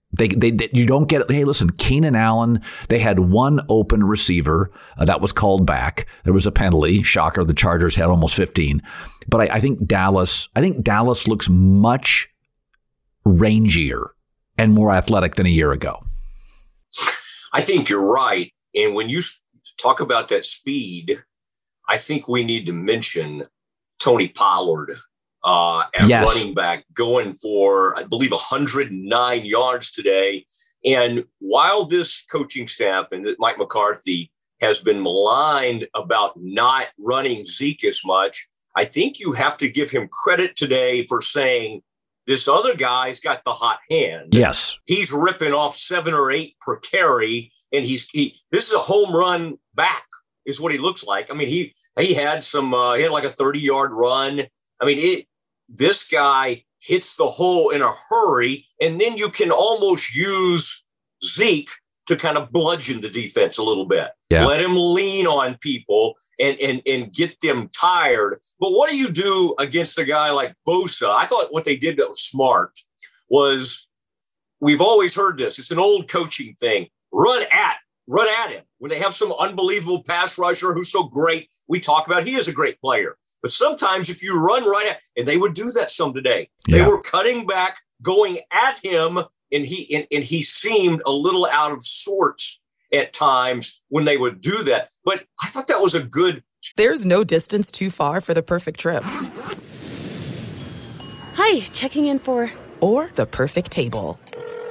They, they, they, you don't get it. Hey, listen, Keenan Allen, they had one open receiver uh, that was called back. There was a penalty. Shocker. The Chargers had almost fifteen. But I, I think Dallas, I think Dallas looks much rangier and more athletic than a year ago. I think you're right. And when you talk about that speed, I think we need to mention Tony Pollard. Uh, at yes. running back, going for, I believe, one hundred nine yards today. And while this coaching staff and Mike McCarthy has been maligned about not running Zeke as much, I think you have to give him credit today for saying this other guy's got the hot hand. Yes. He's ripping off seven or eight per carry, and he's he. This is a home run back, is what he looks like. I mean, he he had some, uh, he had like a thirty-yard run. I mean, it. This guy hits the hole in a hurry, and then you can almost use Zeke to kind of bludgeon the defense a little bit. Yeah. Let him lean on people and, and, and get them tired. But what do you do against a guy like Bosa? I thought what they did that was smart was, we've always heard this. It's an old coaching thing. Run at, run at him. When they have some unbelievable pass rusher who's so great, we talk about he is a great player. But sometimes if you run right at, and they would do that some today, yeah. they were cutting back, going at him, and he and, and he seemed a little out of sorts at times when they would do that. But I thought that was a good. There's no distance too far for the perfect trip. Hi, checking in for. Or the perfect table.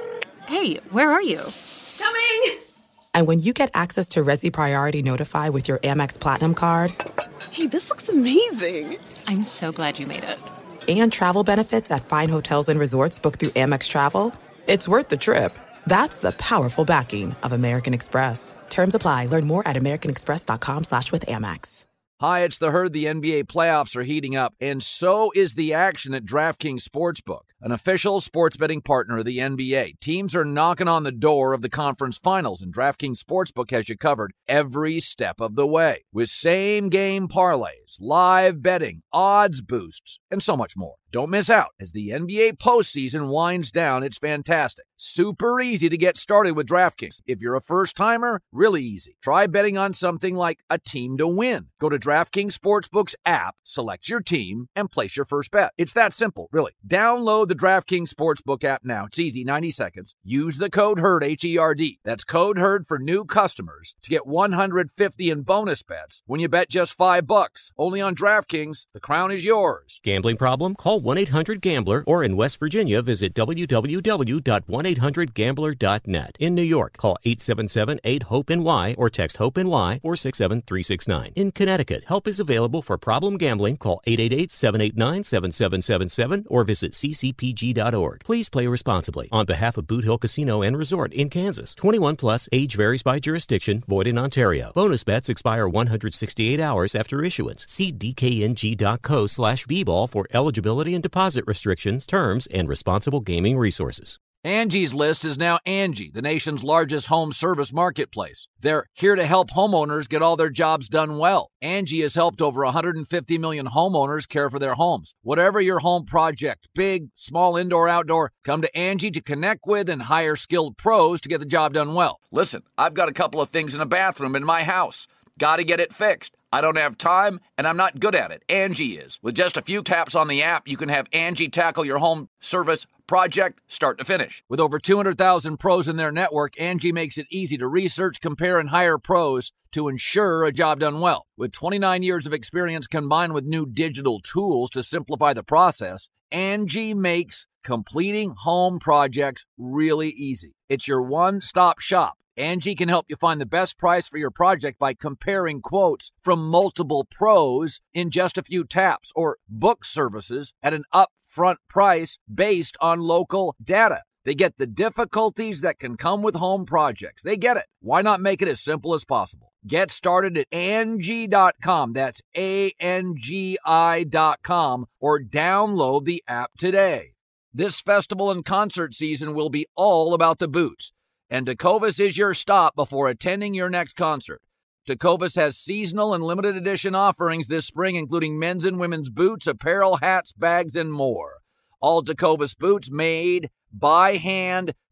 Hey, where are you? Coming! And when you get access to Resi Priority Notify with your Amex Platinum card. Hey, this looks amazing. I'm so glad you made it. And travel benefits at fine hotels and resorts booked through Amex Travel. It's worth the trip. That's the powerful backing of American Express. Terms apply. Learn more at americanexpress.com slash with Amex. Hi, it's The Herd. The N B A playoffs are heating up, and so is the action at DraftKings Sportsbook, an official sports betting partner of the N B A. Teams are knocking on the door of the conference finals, and DraftKings Sportsbook has you covered every step of the way with same-game parlays, live betting, odds boosts, and so much more. Don't miss out as the N B A postseason winds down. It's fantastic. Super easy to get started with DraftKings. If you're a first-timer, really easy. Try betting on something like a team to win. Go to DraftKings Sportsbook's app, select your team, and place your first bet. It's that simple, really. Download the DraftKings Sportsbook app now. It's easy, ninety seconds. Use the code HERD, H E R D. That's code HERD for new customers to get one hundred fifty in bonus bets when you bet just five bucks. Only on DraftKings. The crown is yours. Gambling problem? Call one eight hundred gambler, or in West Virginia, visit w w w dot one eight hundred gambler dot net. In New York, call eight seven seven eight hope N Y or text HOPE-NY four six seven three six nine. In Connecticut, help is available for problem gambling. Call eight eight eight seven eight nine seven seven seven seven or visit c c p g dot org. Please play responsibly. On behalf of Boot Hill Casino and Resort in Kansas, twenty-one plus, age varies by jurisdiction, void in Ontario. Bonus bets expire one hundred sixty-eight hours after issuance. See d k n g dot co slash b ball for eligibility and deposit restrictions, terms, and responsible gaming resources. Angie's List is now Angie, the nation's largest home service marketplace. They're here to help homeowners get all their jobs done well. Angie has helped over one hundred fifty million homeowners care for their homes. Whatever your home project, big, small, indoor, outdoor, come to Angie to connect with and hire skilled pros to get the job done well. Listen, I've got a couple of things in a bathroom in my house. Got to get it fixed. I don't have time, and I'm not good at it. Angie is. With just a few taps on the app, you can have Angie tackle your home service project start to finish. With over two hundred thousand pros in their network, Angie makes it easy to research, compare, and hire pros to ensure a job done well. With twenty-nine years of experience combined with new digital tools to simplify the process, Angie makes completing home projects really easy. It's your one-stop shop. Angie can help you find the best price for your project by comparing quotes from multiple pros in just a few taps, or book services at an upfront price based on local data. They get the difficulties that can come with home projects. They get it. Why not make it as simple as possible? Get started at Angie dot com. That's A N G I dot com, or download the app today. This festival and concert season will be all about the boots, and Tecovas is your stop before attending your next concert. Tecovas has seasonal and limited edition offerings this spring, including men's and women's boots, apparel, hats, bags, and more. All Tecovas boots made by hand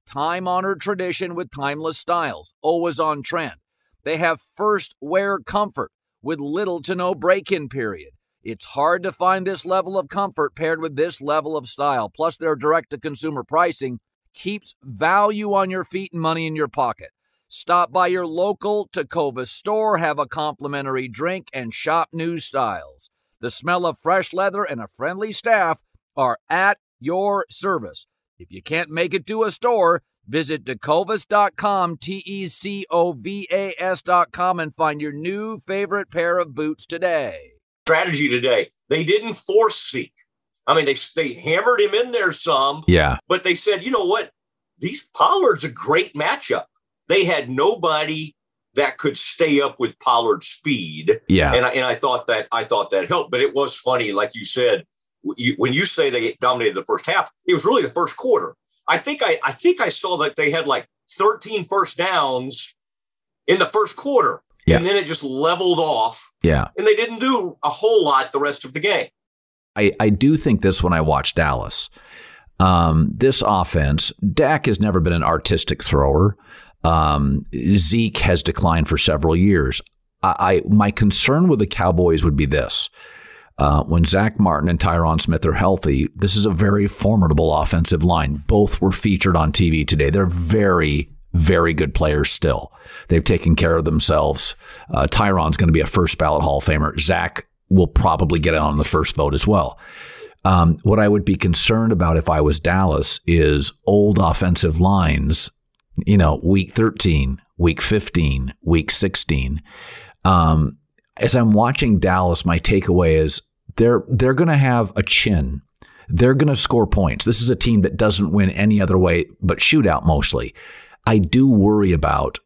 time-honored tradition with timeless styles, always on trend. They have first wear comfort with little to no break-in period. It's hard to find this level of comfort paired with this level of style. Plus, their direct-to-consumer pricing keeps value on your feet and money in your pocket. Stop by your local Tecovas store, have a complimentary drink, and shop new styles. The smell of fresh leather and a friendly staff are at your service. If you can't make it to a store, visit tecovas dot com, T E C O V A S dot com, and find your new favorite pair of boots today. Strategy today. They didn't force Zeke. I mean, they they hammered him in there some. Yeah. But they said, you know what? These Pollard's a great matchup. They had nobody that could stay up with Pollard's speed. Yeah. And I, and I thought that I thought that helped. But it was funny, like you said, you, when you say they dominated the first half, it was really the first quarter. I think I, I think I saw that they had like thirteen first downs in the first quarter. Yeah. And then it just leveled off. Yeah. And they didn't do a whole lot the rest of the game. I, I do think this when I watch Dallas. Um, this offense, Dak has never been an artistic thrower. Um, Zeke has declined for several years. I, I my concern with the Cowboys would be this. Uh, when Zach Martin and Tyron Smith are healthy, this is a very formidable offensive line. Both were featured on T V today. They're very, very good players still. They've taken care of themselves. Uh, Tyron's going to be a first ballot Hall of Famer. Zach will probably get on the first vote as well. Um, what I would be concerned about if I was Dallas is old offensive lines, you know, week thirteen, week fifteen, week sixteen. Um, As I'm watching Dallas, my takeaway is they're they're going to have a chin. They're going to score points. This is a team that doesn't win any other way but shootout mostly. I do worry about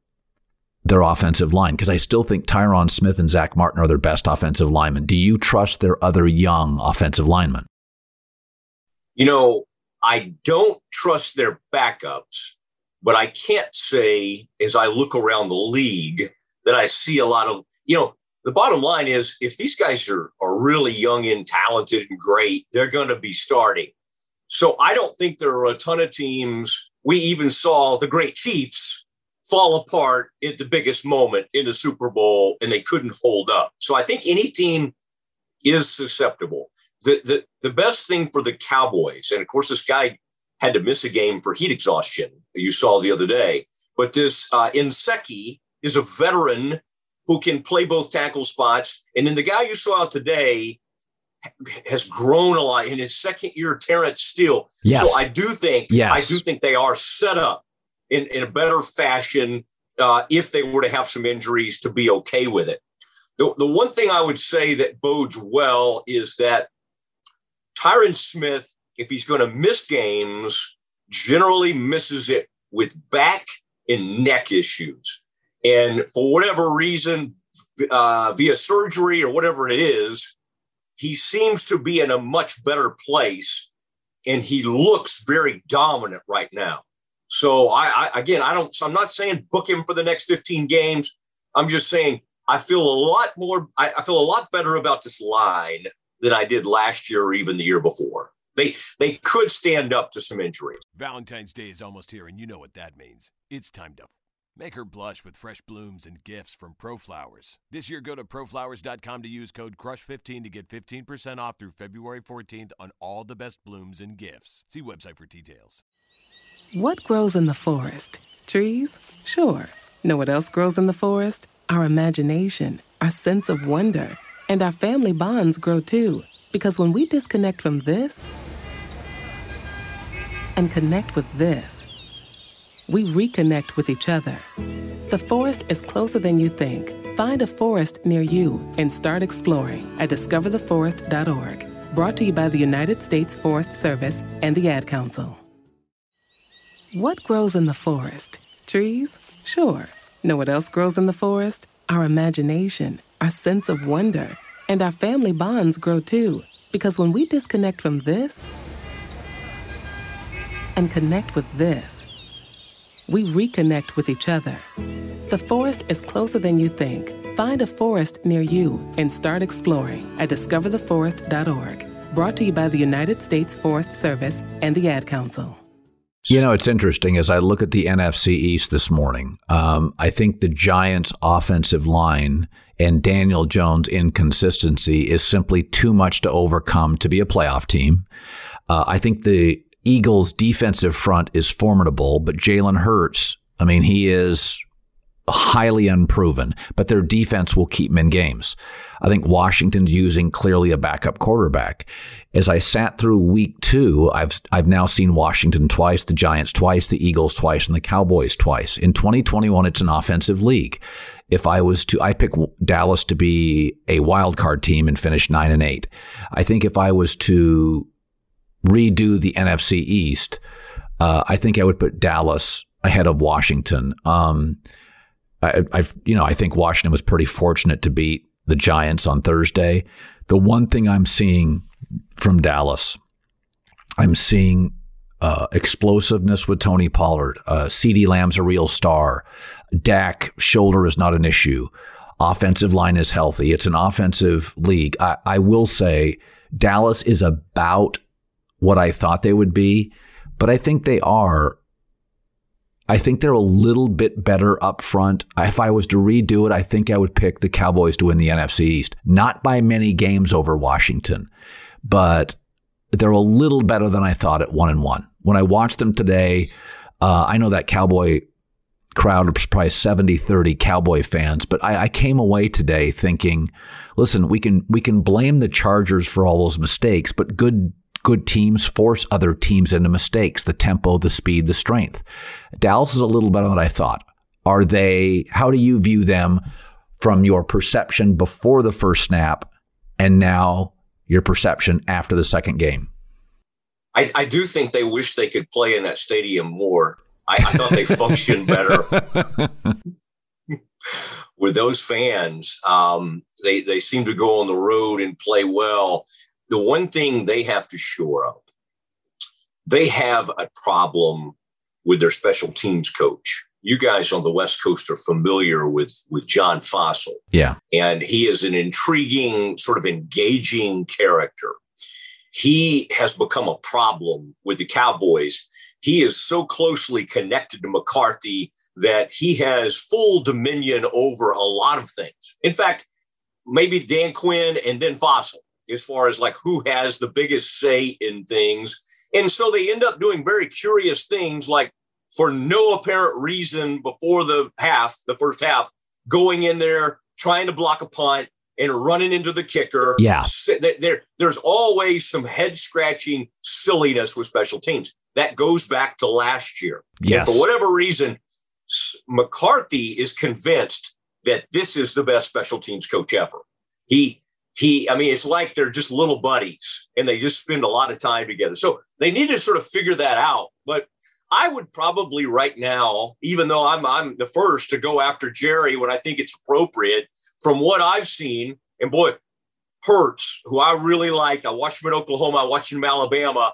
their offensive line because I still think Tyron Smith and Zach Martin are their best offensive linemen. Do you trust their other young offensive linemen? You know, I don't trust their backups, but I can't say as I look around the league that I see a lot of, you know, the bottom line is if these guys are, are really young and talented and great, they're going to be starting. So I don't think there are a ton of teams. We even saw the great Chiefs fall apart at the biggest moment in the Super Bowl, and they couldn't hold up. So I think any team is susceptible. The, the, the best thing for the Cowboys, and of course this guy had to miss a game for heat exhaustion, you saw the other day, but this uh, Nsekhe is a veteran who can play both tackle spots. And then the guy you saw out today has grown a lot in his second year, Terrence Steele. Yes. So I do think, yes. I do think they are set up in, in a better fashion uh, if they were to have some injuries to be okay with it. The, the one thing I would say that bodes well is that Tyron Smith, if he's going to miss games, generally misses it with back and neck issues. And for whatever reason, uh, via surgery or whatever it is, he seems to be in a much better place, and he looks very dominant right now. So I, I again, I don't. So I'm not saying book him for the next fifteen games. I'm just saying I feel a lot more. I, I feel a lot better about this line than I did last year or even the year before. They they could stand up to some injuries. Valentine's Day is almost here, and you know what that means. It's time to make her blush with fresh blooms and gifts from ProFlowers. This year, go to pro flowers dot com to use code crush fifteen to get fifteen percent off through February fourteenth on all the best blooms and gifts. See website for details. What grows in the forest? Trees? Sure. Know what else grows in the forest? Our imagination, our sense of wonder, and our family bonds grow too. Because when we disconnect from this and connect with this, we reconnect with each other. The forest is closer than you think. Find a forest near you and start exploring at discover the forest dot org. Brought to you by the United States Forest Service and the Ad Council. What grows in the forest? Trees? Sure. Know what else grows in the forest? Our imagination, our sense of wonder, and our family bonds grow too. Because when we disconnect from this and connect with this, we reconnect with each other. The forest is closer than you think. Find a forest near you and start exploring at discover the forest dot org. Brought to you by the United States Forest Service and the Ad Council. You know, it's interesting. As I look at the N F C East this morning, um, I think the Giants' offensive line and Daniel Jones' inconsistency is simply too much to overcome to be a playoff team. Uh, I think the Eagles' defensive front is formidable, but Jalen Hurts, I mean, he is highly unproven, but their defense will keep them in games. I think Washington's using clearly a backup quarterback. As I sat through week two, I've I've now seen Washington twice, the Giants twice, the Eagles twice, and the Cowboys twice. In twenty twenty-one, it's an offensive league. If I was to, I pick Dallas to be a wild card team and finish nine and eight. I think if I was to redo the N F C East, uh, I think I would put Dallas ahead of Washington. Um, I, I've, you know, I think Washington was pretty fortunate to beat the Giants on Thursday. The one thing I'm seeing from Dallas, I'm seeing uh, explosiveness with Tony Pollard. Uh, CeeDee Lamb's a real star. Dak, shoulder is not an issue. Offensive line is healthy. It's an offensive league. I, I will say Dallas is about what I thought they would be, but I think they are. I think they're a little bit better up front. If I was to redo it, I think I would pick the Cowboys to win the N F C East. Not by many games over Washington, but they're a little better than I thought at one and one. When I watched them today, uh, I know that Cowboy crowd was probably seventy thirty Cowboy fans, but I, I came away today thinking, listen, we can we can blame the Chargers for all those mistakes, but good Good teams force other teams into mistakes, the tempo, the speed, the strength. Dallas is a little better than I thought. Are they, how do you view them from your perception before the first snap and now your perception after the second game? I, I do think they wish they could play in that stadium more. I, I thought they functioned better with those fans. Um, they, they seem to go on the road and play well. The one thing they have to shore up, they have a problem with their special teams coach. You guys on the West Coast are familiar with, with John Fossil. Yeah. And he is an intriguing, sort of engaging character. He has become a problem with the Cowboys. He is so closely connected to McCarthy that he has full dominion over a lot of things. In fact, maybe Dan Quinn and then Fossil, as far as like who has the biggest say in things. And so they end up doing very curious things, like for no apparent reason before the half, the first half, going in there, trying to block a punt and running into the kicker. Yeah. There, there's always some head scratching silliness with special teams. That goes back to last year. Yes. And for whatever reason, McCarthy is convinced that this is the best special teams coach ever. He, He, I mean, it's like they're just little buddies and they just spend a lot of time together. So they need to sort of figure that out. But I would probably right now, even though I'm I'm the first to go after Jerry when I think it's appropriate, from what I've seen, and boy, Hurts, who I really liked, I watched him in Oklahoma, I watched him in Alabama.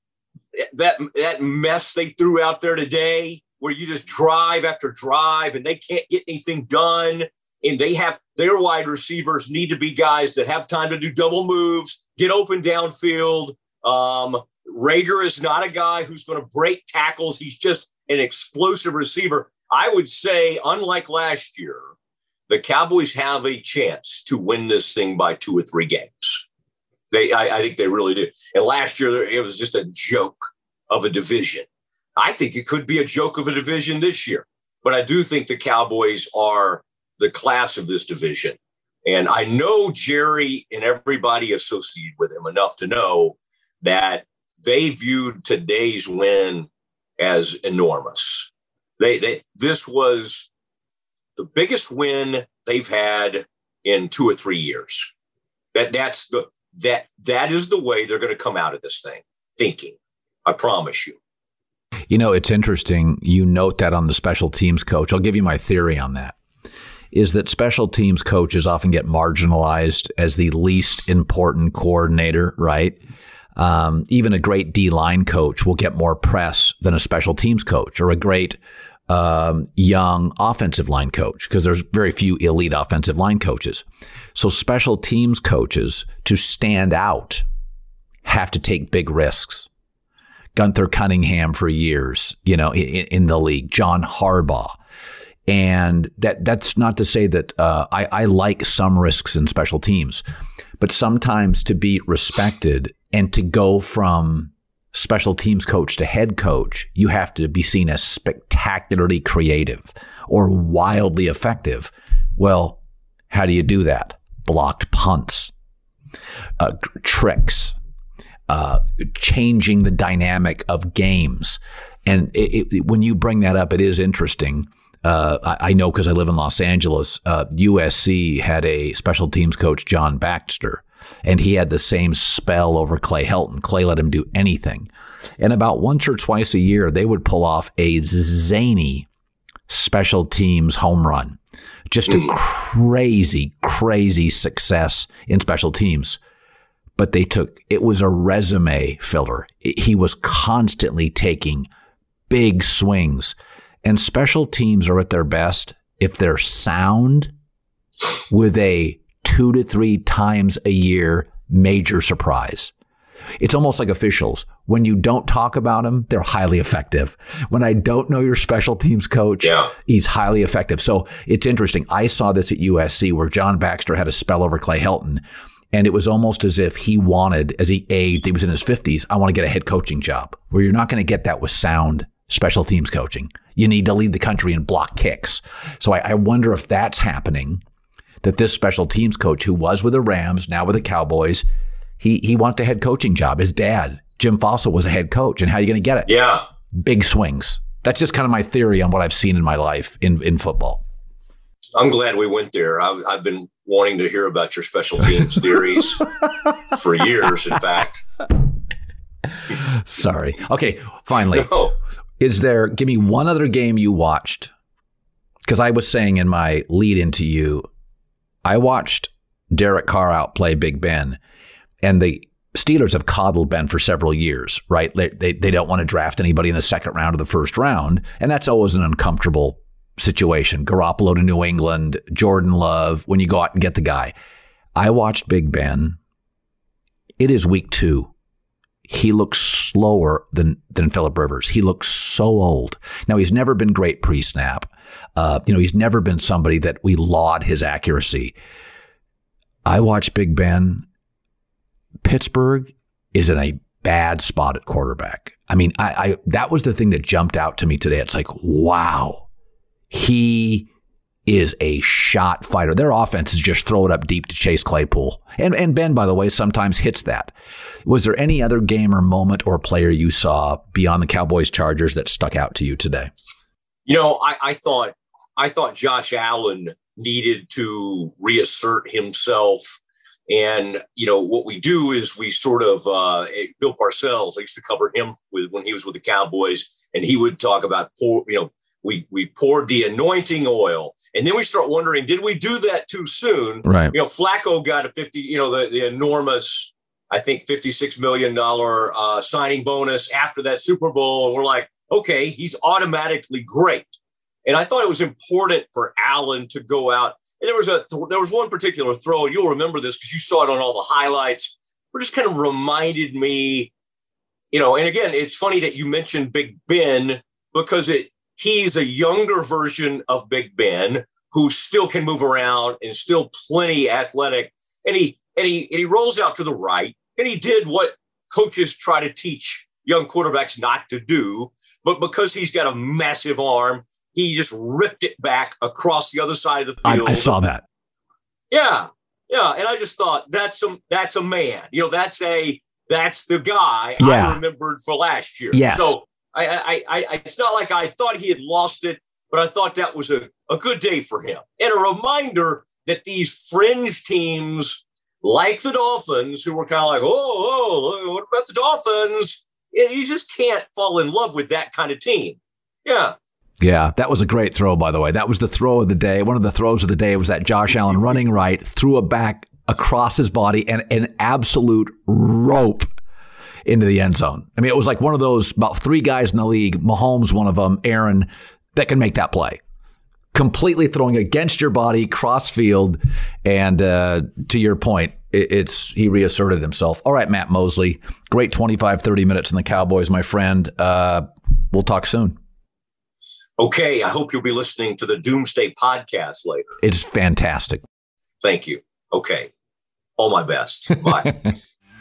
That that mess they threw out there today, where you just drive after drive and they can't get anything done. And they have their wide receivers need to be guys that have time to do double moves, get open downfield. Um, Rager is not a guy who's going to break tackles. He's just an explosive receiver. I would say, unlike last year, the Cowboys have a chance to win this thing by two or three games. They, I, I think they really do. And last year, it was just a joke of a division. I think it could be a joke of a division this year. But I do think the Cowboys are the class of this division. And I know Jerry and everybody associated with him enough to know that they viewed today's win as enormous. They, they, this was the biggest win they've had in two or three years. That that's the, that, that is the way they're going to come out of this thing thinking. I promise you. You know, it's interesting. You note that on the special teams coach. I'll give you my theory on that. Is that special teams coaches often get marginalized as the least important coordinator, right? Um, even a great D-line coach will get more press than a special teams coach or a great um, young offensive line coach, because there's very few elite offensive line coaches. So special teams coaches, to stand out, have to take big risks. Gunther Cunningham for years, you know, in, in the league, John Harbaugh. And that that's not to say that uh, I, I like some risks in special teams, but sometimes to be respected and to go from special teams coach to head coach, you have to be seen as spectacularly creative or wildly effective. Well, how do you do that? Blocked punts, uh, tricks, uh, changing the dynamic of games. And it, it, when you bring that up, it is interesting. Uh, I, I know because I live in Los Angeles. Uh, U S C had a special teams coach, John Baxter, and he had the same spell over Clay Helton. Clay let him do anything. And about once or twice a year, they would pull off a zany special teams home run. Just a crazy, crazy success in special teams. But they took, it was a resume filler. He was constantly taking big swings. And special teams are at their best if they're sound with a two to three times a year major surprise. It's almost like officials. When you don't talk about them, they're highly effective. When I don't know your special teams coach, yeah. he's highly effective. So it's interesting. I saw this at U S C where John Baxter had a spell over Clay Helton. And it was almost as if he wanted, as he aged, he was in his fifties, I want to get a head coaching job. Where you're not going to get that with sound special teams coaching. You need to lead the country in block kicks. So I, I wonder if that's happening, that this special teams coach who was with the Rams, now with the Cowboys, he he wants a head coaching job. His dad, Jim Fossil, was a head coach. And how are you going to get it? Yeah. Big swings. That's just kind of my theory on what I've seen in my life in, in football. I'm glad we went there. I've, I've been wanting to hear about your special teams theories for years, in fact. Sorry. Okay, finally. No. Is there, give me one other game you watched? Because I was saying in my lead into you, I watched Derek Carr outplay Big Ben, and the Steelers have coddled Ben for several years, right? They, they, they don't want to draft anybody in the second round or the first round, and that's always an uncomfortable situation. Garoppolo to New England, Jordan Love, when you go out and get the guy. I watched Big Ben. It is week two. He looks slower than than Phillip Rivers. He looks so old. Now, he's never been great pre-snap. Uh, you know, he's never been somebody that we laud his accuracy. I watched Big Ben. Pittsburgh is in a bad spot at quarterback. I mean, I, I that was the thing that jumped out to me today. It's like, wow, he is a shot fighter. Their offense is just throw it up deep to Chase Claypool. And and Ben, by the way, sometimes hits that. Was there any other game or moment or player you saw beyond the Cowboys-Chargers that stuck out to you today? You know, I, I thought I thought Josh Allen needed to reassert himself. And, you know, what we do is we sort of, uh, Bill Parcells, I used to cover him with when he was with the Cowboys, and he would talk about, pour, you know, we we poured the anointing oil. And then we start wondering, did we do that too soon? Right. You know, Flacco got a fifty, you know, the, the enormous, I think, fifty-six million dollars uh, signing bonus after that Super Bowl. And we're like, okay, he's automatically great. And I thought it was important for Allen to go out. And there was a th- there was one particular throw. You'll remember this because you saw it on all the highlights. It just kind of reminded me, you know, and again, it's funny that you mentioned Big Ben because it he's a younger version of Big Ben who still can move around and still plenty athletic. And he and he and he rolls out to the right. And he did what coaches try to teach young quarterbacks not to do. But because he's got a massive arm, he just ripped it back across the other side of the field. I, I saw that. Yeah, yeah, and I just thought that's a that's a man. You know, that's a that's the guy yeah. I remembered for last year. Yes. So I, I, I, it's not like I thought he had lost it, but I thought that was a, a good day for him and a reminder that these fringe teams like the Dolphins, who were kind of like, oh, oh, what about the Dolphins? You just can't fall in love with that kind of team. Yeah. Yeah, that was a great throw, by the way. That was the throw of the day. One of the throws of the day was that Josh Allen running right, threw it back across his body and an absolute rope into the end zone. I mean, it was like one of those, about three guys in the league, Mahomes, one of them, Aaron, that can make that play. completely throwing against your body, cross field. And uh, to your point, it, it's he reasserted himself. All right, Matt Mosley, great twenty-five, thirty minutes in the Cowboys, my friend. Uh, we'll talk soon. Okay, I hope you'll be listening to the Doomsday podcast later. It's fantastic. Thank you. Okay. All my best. Bye.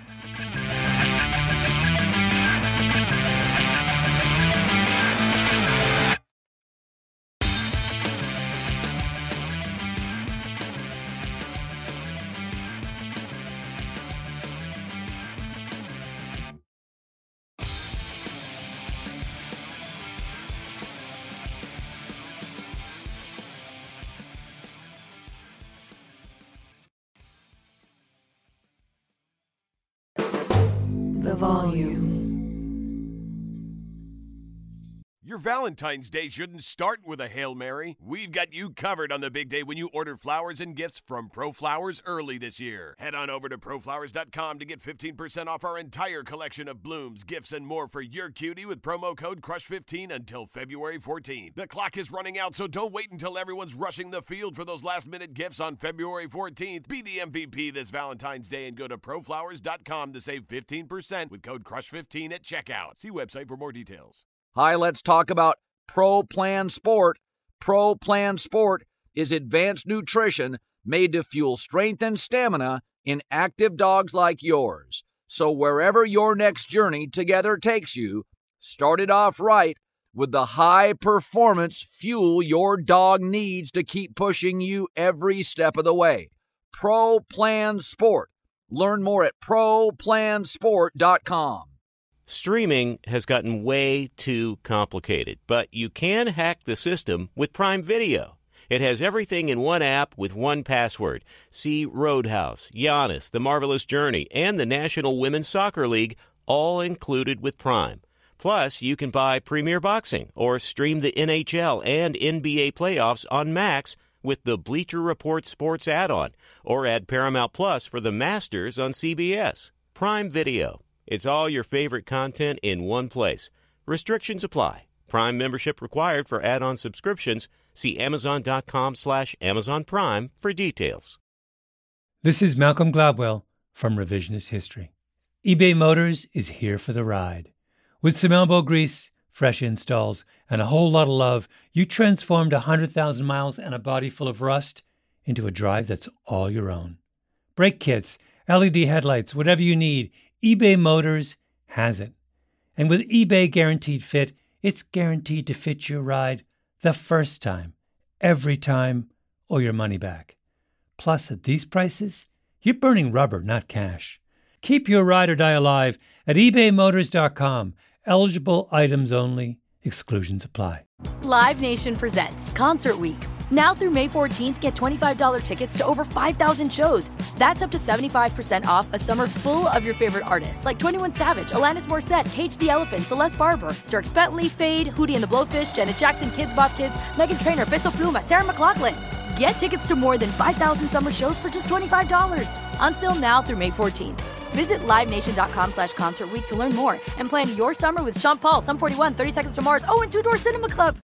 The volume. Your Valentine's Day shouldn't start with a Hail Mary. We've got you covered on the big day when you order flowers and gifts from ProFlowers early this year. Head on over to pro flowers dot com to get fifteen percent off our entire collection of blooms, gifts, and more for your cutie with promo code crush fifteen until February fourteenth. The clock is running out, so don't wait until everyone's rushing the field for those last-minute gifts on February fourteenth. Be the M V P this Valentine's Day and go to pro flowers dot com to save fifteen percent with code crush fifteen at checkout. See website for more details. Hi, let's talk about Pro Plan Sport. Pro Plan Sport is advanced nutrition made to fuel strength and stamina in active dogs like yours. So wherever your next journey together takes you, start it off right with the high-performance fuel your dog needs to keep pushing you every step of the way. Pro Plan Sport. Learn more at pro plan sport dot com. Streaming has gotten way too complicated, but you can hack the system with Prime Video. It has everything in one app with one password. See Roadhouse, Giannis, The Marvelous Journey, and the National Women's Soccer League, all included with Prime. Plus, you can buy Premier Boxing or stream the N H L and N B A playoffs on Max with the Bleacher Report Sports add-on, or add Paramount Plus for the Masters on C B S. Prime Video. It's all your favorite content in one place. Restrictions apply. Prime membership required for add-on subscriptions. See amazon.com slash Amazon Prime for details. This is Malcolm Gladwell from Revisionist History. eBay Motors is here for the ride. With some elbow grease, fresh installs, and a whole lot of love, you transformed one hundred thousand miles and a body full of rust into a drive that's all your own. Brake kits, L E D headlights, whatever you need, eBay Motors has it. And with eBay Guaranteed Fit, it's guaranteed to fit your ride the first time, every time, or your money back. Plus, at these prices, you're burning rubber, not cash. Keep your ride or die alive at ebay motors dot com. Eligible items only. Exclusions apply. Live Nation presents Concert Week. Now through May fourteenth, get twenty-five dollars tickets to over five thousand shows. That's up to seventy-five percent off a summer full of your favorite artists like twenty-one Savage, Alanis Morissette, Cage the Elephant, Celeste Barber, Dierks Bentley, Fade, Hootie and the Blowfish, Janet Jackson, Kids Bop Kids, Meghan Trainor, Bissell Pluma, Sarah McLachlan. Get tickets to more than five thousand summer shows for just twenty-five dollars. On sale now through May fourteenth. Visit livenation.com slash concert week to learn more and plan your summer with Sean Paul, Sum forty-one, thirty Seconds to Mars, oh, and Two Door Cinema Club.